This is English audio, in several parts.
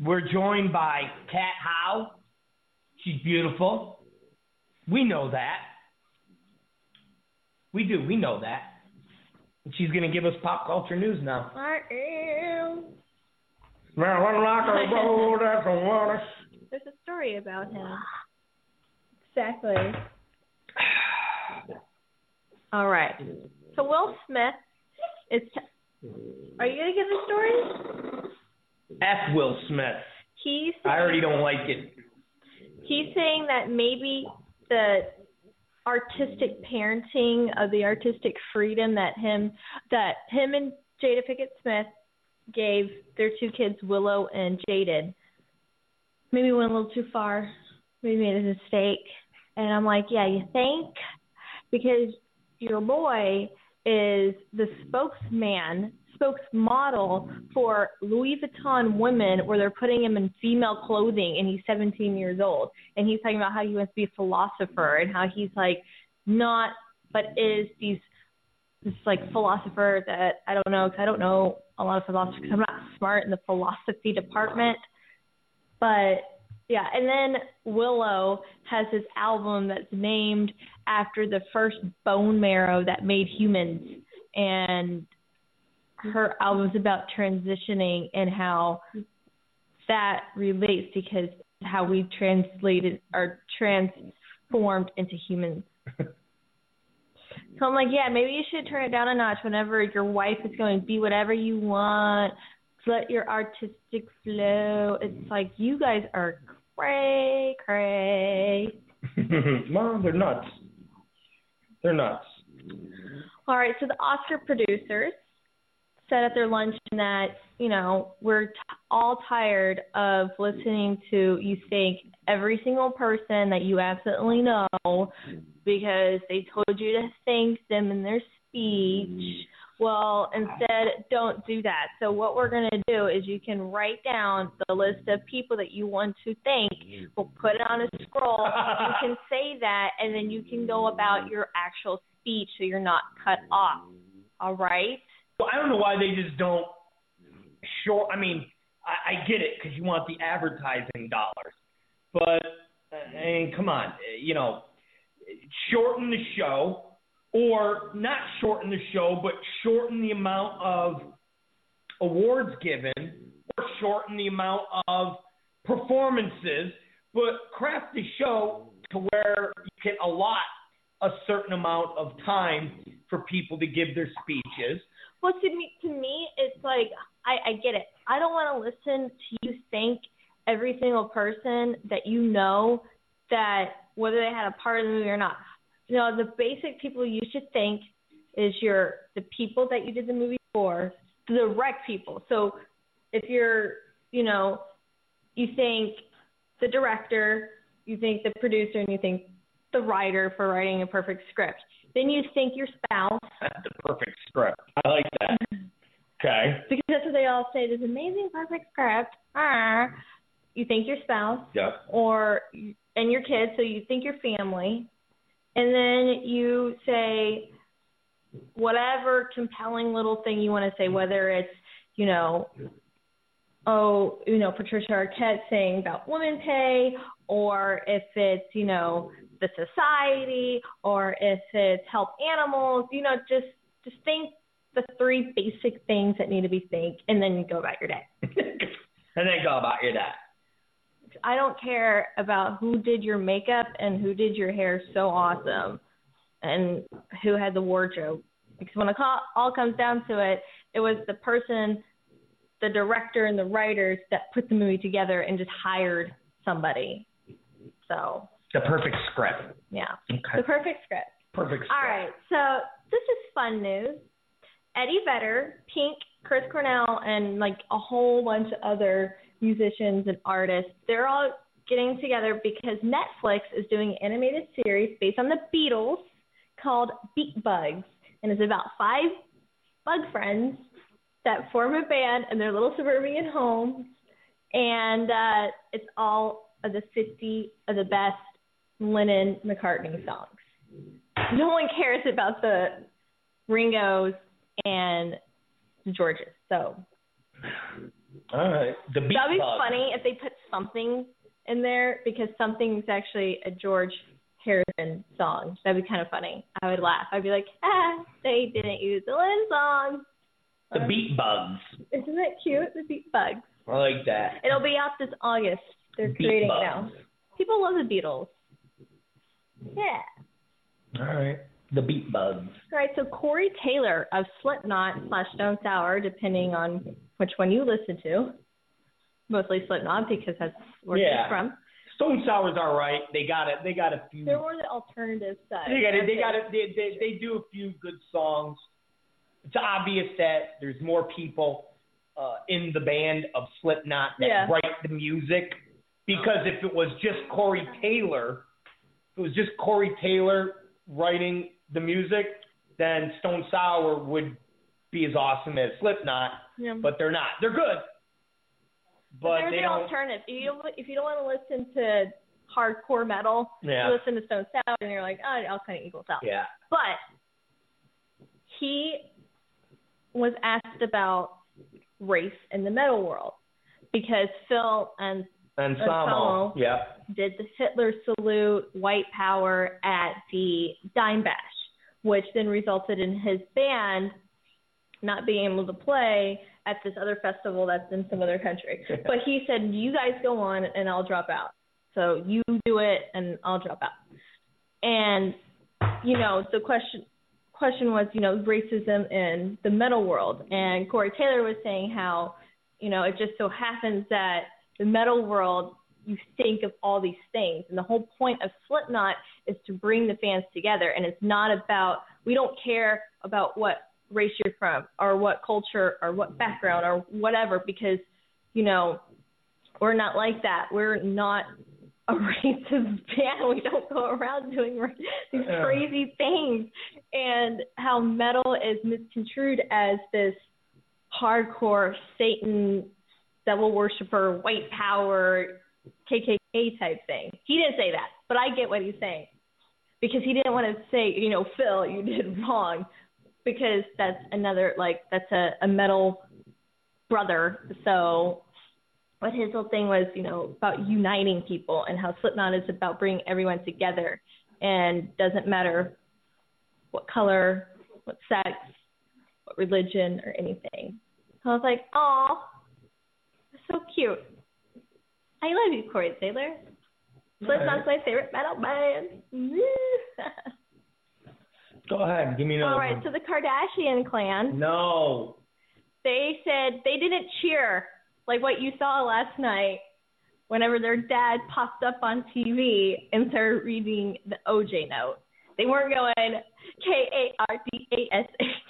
We're joined by Kat Howe. She's beautiful. We know that. We do. We know that. And she's going to give us pop culture news now. I am. There's a story about him. Exactly. All right. So Will Smith is... Are you going to give the story? F. Will Smith. I already don't like it. He's saying that maybe the artistic parenting of the artistic freedom that him and Jada Pinkett Smith gave their two kids, Willow and Jaden, maybe went a little too far. Maybe made a mistake. And I'm like, yeah, you think? Because your boy is the spokesmodel for Louis Vuitton women, where they're putting him in female clothing, and he's 17 years old. And he's talking about how he wants to be a philosopher and how he's like not, but is this like philosopher that I don't know, because I don't know a lot of philosophers because I'm not smart in the philosophy department. But yeah, and then Willow has this album that's named after the first bone marrow that made humans, and her album's about transitioning and how that relates because how we translated or transformed into humans. So I'm like, yeah, maybe you should turn it down a notch whenever your wife is going, be whatever you want, let your artistic flow. It's like, you guys are cray. Mom, they're nuts. They're nuts. All right, so the Oscar producers said at their luncheon that, we're all tired of listening to you thank every single person that you absolutely know because they told you to thank them in their speech. Well, instead, don't do that. So what we're going to do is you can write down the list of people that you want to thank. We'll put it on a scroll. You can say that, and then you can go about your actual speech so you're not cut off. All right? Well, I don't know why they just don't I I get it because you want the advertising dollars. But, come on, shorten the show, or not shorten the show, but shorten the amount of awards given, or shorten the amount of performances, but craft the show to where you can allot a certain amount of time for people to give their speeches. Well, to me, it's like, I get it. I don't want to listen to you thank every single person that you know that whether they had a part in the movie or not. The basic people you should thank is the people that you did the movie for, the direct people. So if you're, you thank the director, you thank the producer, and you thank the writer for writing a perfect script. Then you thank your spouse. That's the perfect script. I like that. Okay. Because that's what they all say, this amazing perfect script. You thank your spouse. Yep. And your kids, so you thank your family. And then you say whatever compelling little thing you want to say, whether it's, Patricia Arquette saying about women pay, or if it's, the society, or if it's help animals, just think the three basic things that need to be thanked, and then you go about your day. And then go about your day. I don't care about who did your makeup and who did your hair so awesome and who had the wardrobe. Because when it all comes down to it, it was the person, the director and the writers that put the movie together and just hired somebody. So the perfect script. Yeah. Okay. The perfect script. Perfect script. All right. So this is fun news. Eddie Vedder, Pink, Chris Cornell, and like a whole bunch of other musicians and artists, they're all getting together because Netflix is doing an animated series based on the Beatles called Beat Bugs. And it's about 5 bug friends that form a band in their little suburban homes. And it's all of the 50 of the best Lennon-McCartney songs. No one cares about the Ringos and the Georges. So All right. The Beat That'd be Bugs. funny if they put something in there, because something's actually a George Harrison song. That'd be kind of funny. I would laugh. I'd be like, they didn't use the Lynn song. The Beat Bugs. Isn't that cute? The Beat Bugs. I like that. It'll be out this August. They're Beat creating Bugs. it now. People love the Beatles. Yeah. All right. The Beat Bugs. All right, so Corey Taylor of Slipknot / Stone Sour, depending on which one you listen to. Mostly Slipknot, because that's where he's from. Stone Sour's all right. They got a few. They're more the alternative side. They do a few good songs. It's obvious that there's more people in the band of Slipknot that write the music, because if it was just Corey Taylor writing the music, then Stone Sour would be as awesome as Slipknot. Yeah. But they're not. They're good. But there's they an don't. alternative. If you don't want to listen to hardcore metal, you listen to Stone Sour, and you're like, oh, it all kind of equals out. Yeah. But he was asked about race in the metal world, because Phil and Samo did the Hitler salute, white power at the Dime Bash, which then resulted in his band not being able to play at this other festival that's in some other country. But he said, you guys go on and I'll drop out. So you do it and I'll drop out. And, the question was, racism in the metal world. And Corey Taylor was saying how, it just so happens that the metal world, you think of all these things. And the whole point of Slipknot is to bring the fans together. And it's not about, we don't care about what race you're from or what culture or what background or whatever, because, we're not like that. We're not a racist band. We don't go around doing these crazy things. And how metal is misconstrued as this hardcore Satan, devil worshiper, white power, KKK type thing. He didn't say that, but I get what he's saying, because he didn't want to say, Phil, you did wrong, because that's another, that's a metal brother. So what his whole thing was, about uniting people, and how Slipknot is about bringing everyone together, and doesn't matter what color, what sex, what religion, or anything. So I was like, oh, so cute. I love you, Corey Taylor. Slipknot's my favorite metal band. Go ahead, give me another one. All right, so the Kardashian clan. No. They said they didn't cheer like what you saw last night whenever their dad popped up on TV and started reading the OJ note. They weren't going Kardashian,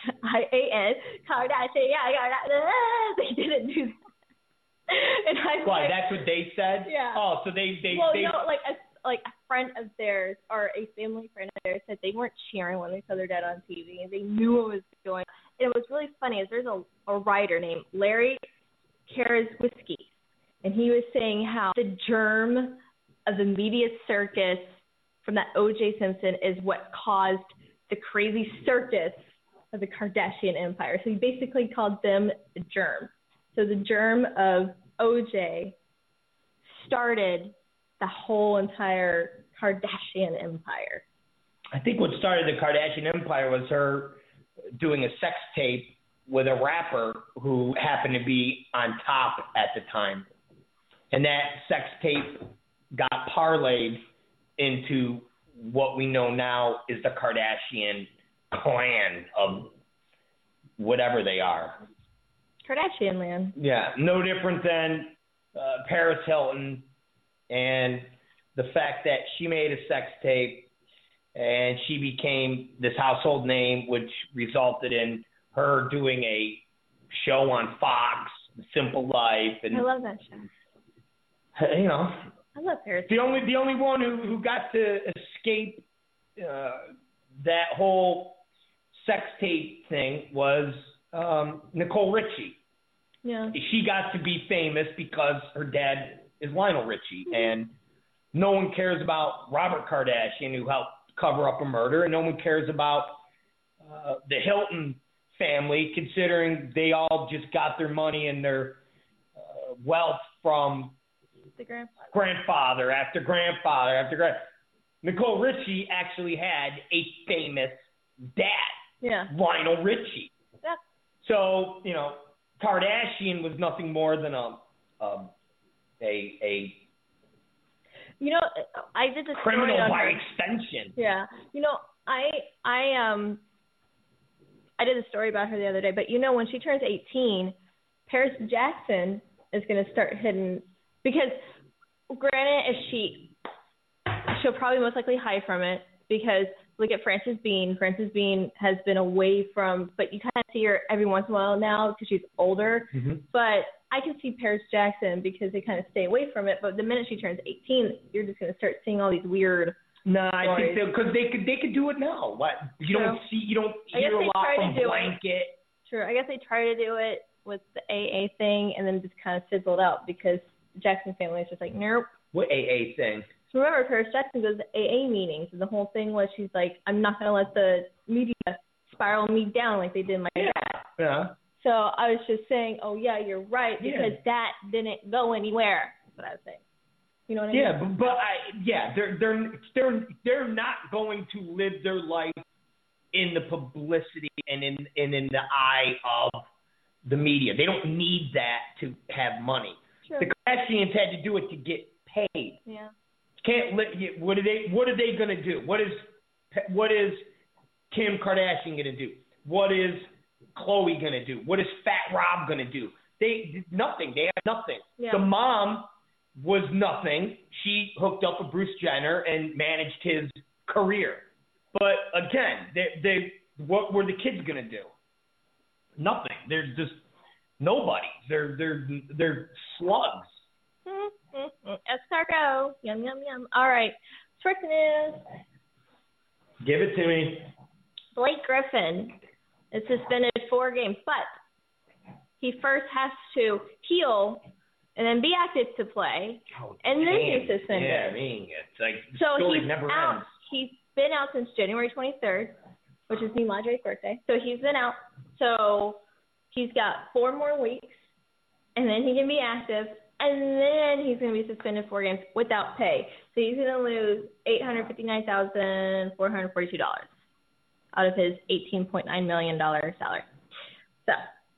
Kardashian. They didn't do that. And Why? That's what they said? Yeah. Oh, so they like a friend of theirs or a family friend of theirs said they weren't cheering when they saw their dad on TV, and they knew what was going on. And it was really funny. There's a writer named Larry Karaszewski, and he was saying how the germ of the media circus from that O.J. Simpson is what caused the crazy circus of the Kardashian empire. So he basically called them the germ. So the germ of O.J. started the whole entire Kardashian empire. I think what started the Kardashian empire was her doing a sex tape with a rapper who happened to be on top at the time. And that sex tape got parlayed into what we know now is the Kardashian clan of whatever they are. Kardashian land. Yeah, no different than Paris Hilton and the fact that she made a sex tape and she became this household name, which resulted in her doing a show on Fox, Simple Life. And I love that show. I love Paris. The only one who got to escape that whole sex tape thing was Nicole Richie. Yeah. She got to be famous because her dad is Lionel Richie, and no one cares about Robert Kardashian, who helped cover up a murder, and no one cares about the Hilton family, considering they all just got their money and their wealth from The grandfather after grandfather after Nicole Richie actually had a famous dad, Lionel Richie. Yeah. So, Kardashian was nothing more than a I did the criminal story on by her. extension. Yeah. I did a story about her the other day, but when she turns 18, Paris Jackson is going to start hitting, because granted, she'll probably most likely hide from it, because look at Frances Bean. Frances Bean has been away from, but you kind of see her every once in a while now because she's older. Mm-hmm. But I can see Paris Jackson because they kind of stay away from it. But the minute she turns 18, you're just going to start seeing all these weird. No, I think because they could do it now. What you don't hear a lot from Blanket. True, I guess they try to do it with the AA thing and then just kind of fizzled out because Jackson family is just like, nope. What AA thing? So remember, Paris Jackson goes to AA meetings, and the whole thing was she's like, I'm not going to let the media spiral me down like they did my dad. Yeah. So I was just saying, oh yeah, you're right, because that didn't go anywhere. That's what I was saying. You know what I mean? They're not going to live their life in the publicity and in the eye of the media. They don't need that to have money. Sure. The Kardashians had to do it to get paid. Yeah. What are they going to do? What is Kim Kardashian going to do? What is Khloe going to do? What is Fat Rob going to do? Nothing. They have nothing. Yeah. The mom was nothing. She hooked up with Bruce Jenner and managed his career. But again, what were the kids going to do? Nothing. They're just nobody. They're slugs. Escargot. Yum, yum, yum. All right. Sports news. Give it to me. Blake Griffin is suspended 4 games, but he first has to heal and then be active to play, and then he's suspended. Yeah, I mean, it's like the so story he's never out. ends. He's been out since January 23rd, which is Nimadre's birthday. So he's been out. So he's got 4 more weeks, and then he can be active, and then he's going to be suspended 4 games without pay. So he's going to lose $859,442 out of his $18.9 million salary. So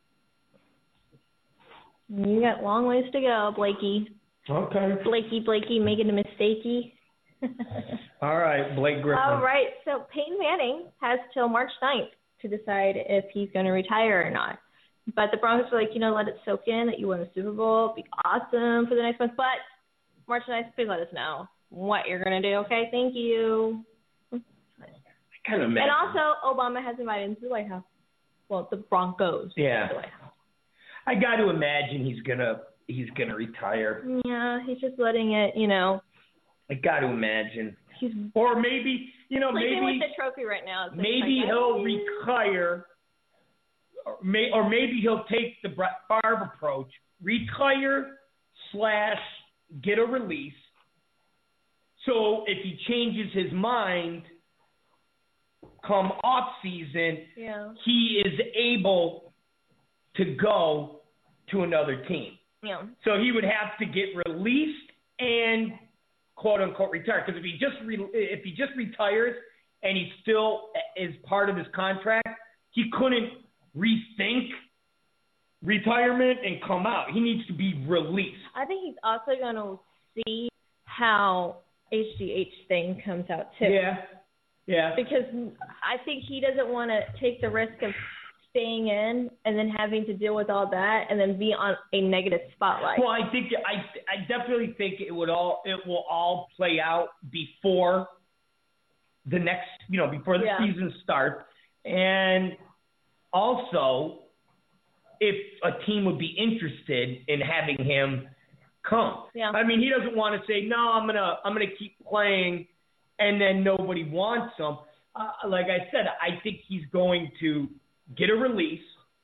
you got a long ways to go, Blakey. Okay. Blakey, making a mistakey. All right, Blake Griffin. All right, so Peyton Manning has till March 9th to decide if he's going to retire or not. But the Broncos are like, let it soak in that you won the Super Bowl. Be awesome for the next month. But March 9th, please let us know what you're going to do, okay? Thank you. I kind of imagine. And also, Obama has invited him to the White House. Well, the Broncos to the White House. I got to imagine he's gonna retire. Yeah, he's just letting it, I got to imagine. Or maybe, sleeping with the trophy right now. Maybe he'll retire, or maybe he'll take the Brett Favre approach, retire / get a release. So if he changes his mind come off season, he is able to go to another team. Yeah. So he would have to get released and quote unquote retire. Because if he just retires and he still is part of his contract, he couldn't rethink retirement and come out. He needs to be released. I think he's also going to see how HGH thing comes out too. Yeah. Because I think he doesn't want to take the risk of staying in and then having to deal with all that and then be on a negative spotlight. Well, I definitely think it will all play out before the next, before the season starts. And also, if a team would be interested in having him come. Yeah. I mean, he doesn't want to say, no, I'm gonna keep playing, and then nobody wants him. Like I said, I think he's going to get a release,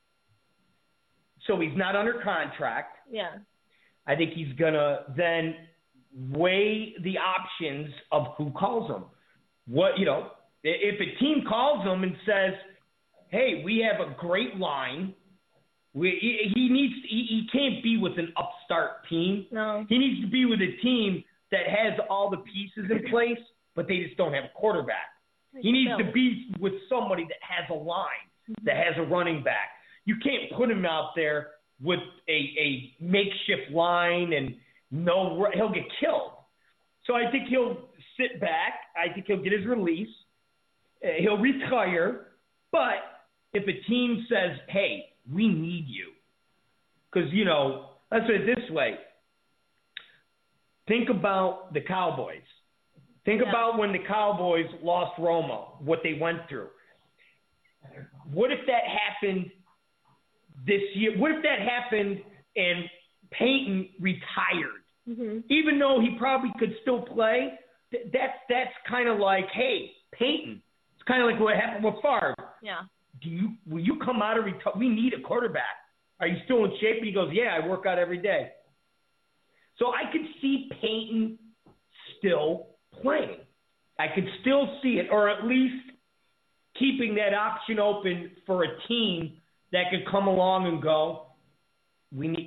so he's not under contract. Yeah. I think he's going to then weigh the options of who calls him. If a team calls him and says, hey, we have a great line, He can't be with an upstart team. No. He needs to be with a team that has all the pieces in place, but they just don't have a quarterback. He needs to be with somebody that has a line, that has a running back. You can't put him out there with a makeshift line and he'll get killed. So I think he'll sit back. I think he'll get his release. He'll retire. But if a team says, hey, we need you, because, let's say it this way. Think about the Cowboys. Think about when the Cowboys lost Romo, what they went through. What if that happened this year? What if that happened and Peyton retired? Mm-hmm. Even though he probably could still play, that's kind of like, hey, Peyton. It's kind of like what happened with Favre. Yeah. Will you come out of retirement? We need a quarterback. Are you still in shape? And he goes, yeah, I work out every day. So I could see Peyton still playing. I could still see it, or at least keeping that option open for a team that could come along and go, we need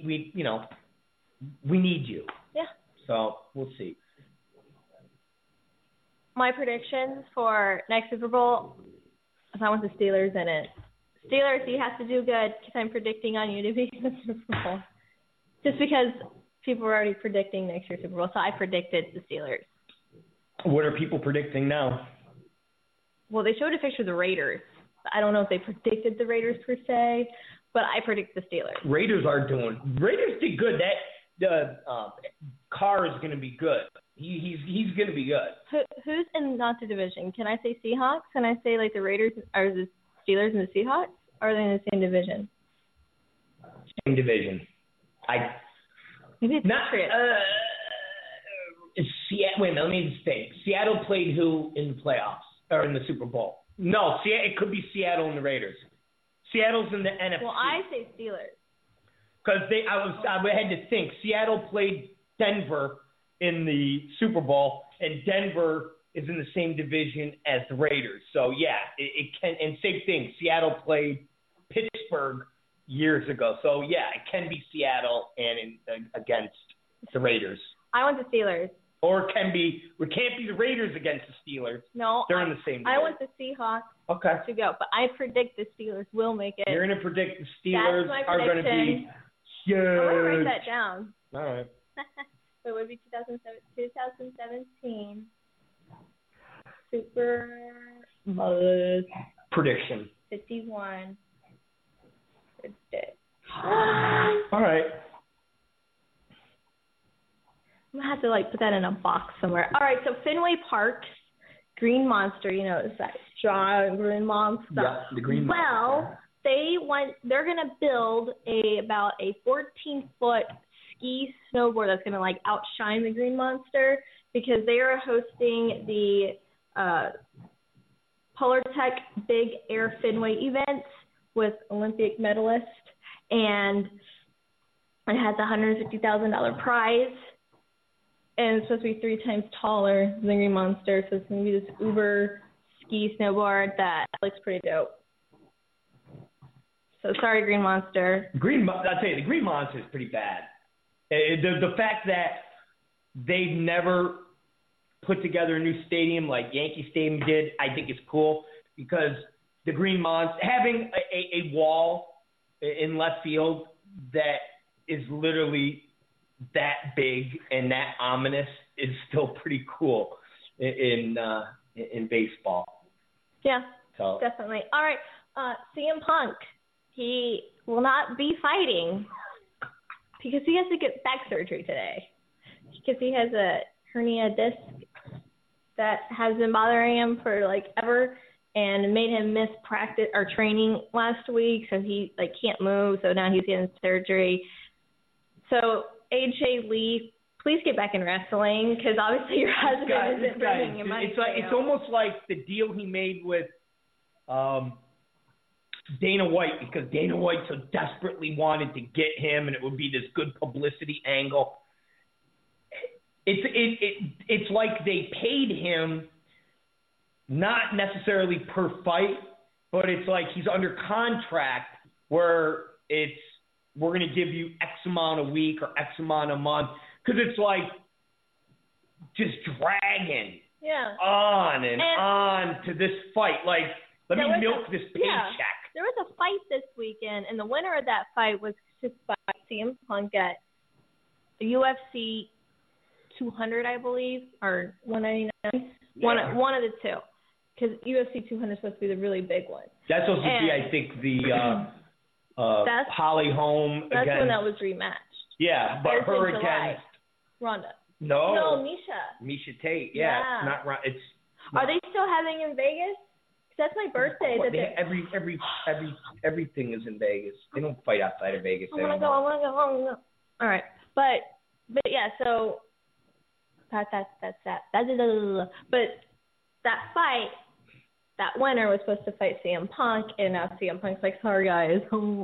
you. Yeah. So we'll see. My predictions for next Super Bowl, I want the Steelers in it. Steelers, you have to do good because I'm predicting on you to be in the Super Bowl. Just because people were already predicting next year's Super Bowl, so I predicted the Steelers. What are people predicting now? Well, they showed a picture of the Raiders. I don't know if they predicted the Raiders per se, but I predict the Steelers. Raiders did good. Carr is going to be good. He's going to be good. Who's in not the division? Can I say Seahawks? Can I say like the Raiders or the Steelers and the Seahawks? Or are they in the same division? Same division. Maybe it's Patriots. Wait a minute, let me just think. Seattle played who in the playoffs or in the Super Bowl? No, it could be Seattle and the Raiders. Seattle's in the NFC. Well, I say Steelers. Because I had to think. Seattle played Denver in the Super Bowl, and Denver is in the same division as the Raiders. So yeah, it can. And same thing. Seattle played Pittsburgh years ago. So yeah, it can be Seattle and against the Raiders. I want the Steelers. Or it can't be the Raiders against the Steelers. No, they're in the same division. I want the Seahawks to go, but I predict the Steelers will make it. You're going to predict the Steelers are going to be huge. I'm going to write that down. All right. So it would be 2017 Super Bowl prediction. 51. All right. I'm going to have to put that in a box somewhere. All right, so Fenway Park's Green Monster, it's that giant green monster. Yeah, the green monster. Well, they're going to build about a 14-foot ski snowboard that's going to outshine the Green Monster because they are hosting the Polartec Big Air Fenway event with Olympic medalists, and it has a $150,000 prize. And it's supposed to be 3 times taller than the Green Monster, so it's going to be this uber ski snowboard that looks pretty dope. So sorry, Green Monster. I'll tell you, the Green Monster is pretty bad. The fact that they've never put together a new stadium like Yankee Stadium did, I think is cool because the Green Monster, having a wall in left field that is literally that big and that ominous is still pretty cool in baseball. Yeah, so. Definitely. All right, CM Punk, he will not be fighting because he has to get back surgery today because he has a hernia disc that has been bothering him for ever and made him miss practice or training last week, so he can't move, so now he's getting surgery. So AJ Lee, please get back in wrestling because obviously your husband isn't bringing you money. It's almost like the deal he made with Dana White because Dana White so desperately wanted to get him, and it would be this good publicity angle. It's like they paid him not necessarily per fight, but it's like he's under contract where it's we're going to give you X amount a week or X amount a month, because it's like just dragging on and on to this fight. Like, let me milk this paycheck. Yeah, there was a fight this weekend, and the winner of that fight was to fight CM Punk at UFC 200, I believe, or 199. Yeah. One of the two. Because UFC 200 is supposed to be the really big one. That's supposed to be, I think, the Holly Holm against... That's when that was rematched. Yeah, but her against... Ronda. No, Misha. Misha Tate, yeah. It's not Ronda. Are they still having in Vegas? That's my birthday. Everything is in Vegas. They don't fight outside of Vegas. I want to go. All right. But yeah, so... That's that. But that fight... That winner was supposed to fight CM Punk, and now CM Punk's like, sorry, guys.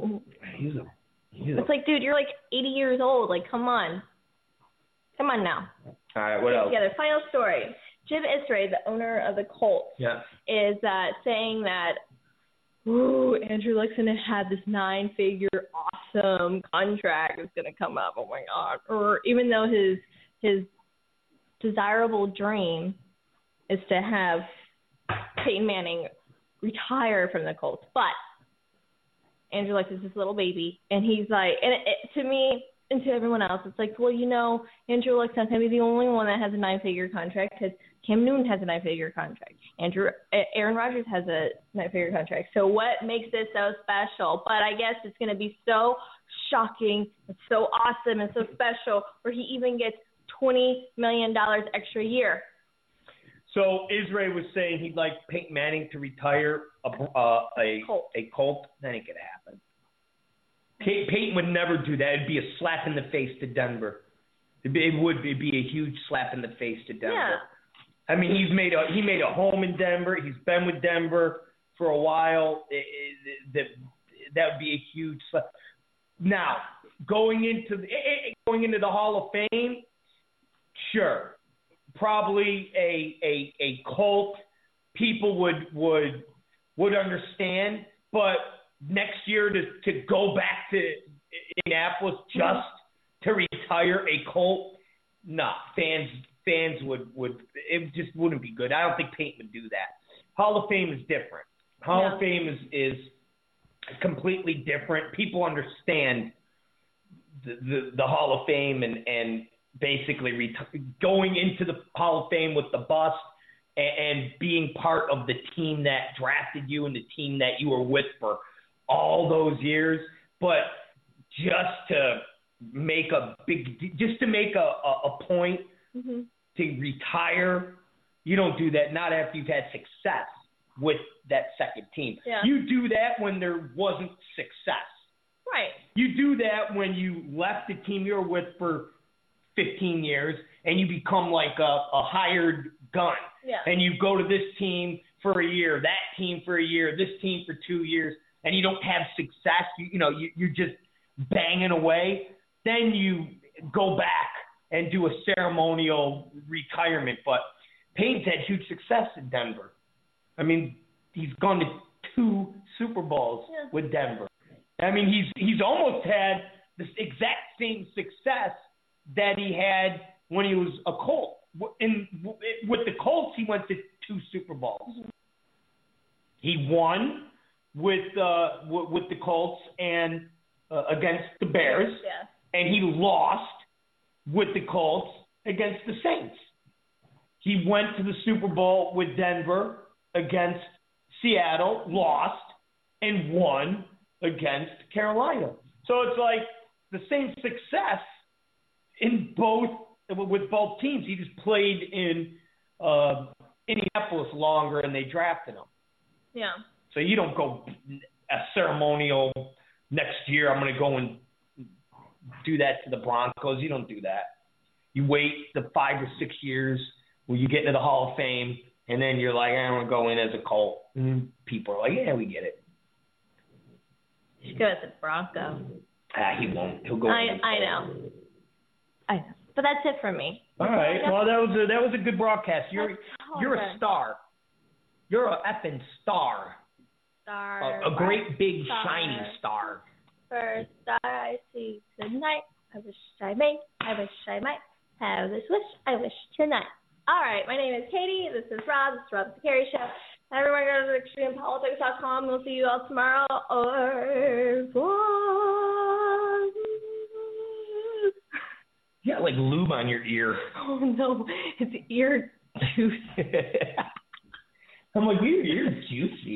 It's like, dude, you're like 80 years old. Like, come on. Come on now. All right, what else? Together. Final story. Jim Irsay, the owner of the Colts, is saying that, Andrew Luck's going to have this 9-figure awesome contract that's going to come up. Oh, my God. Or even though his desirable dream is to have Peyton Manning retire from the Colts, but Andrew Luck is this little baby, and he's like, and to me and to everyone else, it's like, well, Andrew Luck's not going to be the only one that has a 9-figure contract, because Cam Newton has a 9-figure contract. Aaron Rodgers has a 9-figure contract. So what makes this so special? But I guess it's going to be so shocking, and so awesome, and so special, where he even gets $20 million extra a year. So Irsay was saying he'd like Peyton Manning to retire a Colt. That ain't going to happen. Peyton would never do that. It'd be a slap in the face to Denver. It'd be a huge slap in the face to Denver. Yeah. I mean, he made a home in Denver. He's been with Denver for a while. That would be a huge slap. Now, going into the Hall of Fame, sure. Probably a Colt people would understand, but next year to go back to Indianapolis just to retire a Colt, fans would it just wouldn't be good. I don't think Peyton would do that. Hall of Fame is different. Hall of Fame is completely different. People understand the Hall of Fame and basically going into the Hall of Fame with the bust and being part of the team that drafted you and the team that you were with for all those years. But just to make a point to retire, you don't do that, not after you've had success with that second team. Yeah. You do that when there wasn't success. Right. You do that when you left the team you were with for 15 years and you become like a hired gun. Yeah. And you go to this team for a year, that team for a year, this team for 2 years, and you don't have success, you're just banging away, then you go back and do a ceremonial retirement. But Payne's had huge success in Denver. I mean, he's gone to 2 Super Bowls with Denver. I mean, he's almost had the exact same success that he had when he was a Colt. With the Colts, he went to 2 Super Bowls. He won with the Colts and against the Bears, and he lost with the Colts against the Saints. He went to the Super Bowl with Denver against Seattle, lost, and won against Carolina. So it's like the same success with both teams. He just played in Indianapolis longer, and they drafted him. Yeah. So you don't go a ceremonial next year. I'm going to go and do that to the Broncos. You don't do that. You wait the 5 or 6 years when you get into the Hall of Fame, and then you're like, I want to go in as a Colt. And people are like, yeah, we get it. You should go as a Bronco. He won't. He'll go. I know. But that's it for me. All right. Well, that was a good broadcast. You're a star. You're a effing star. Star. A great big shiny star. first star I see tonight. I wish I may, I wish I might have this wish I wish tonight. All right, my name is Katie. This is Rob. This is Rob the Carey Show. Everyone go to extremepolitics.com. We'll see you all tomorrow. You got like lube on your ear. Oh, no. It's ear juice. I'm like, your ear's juicy.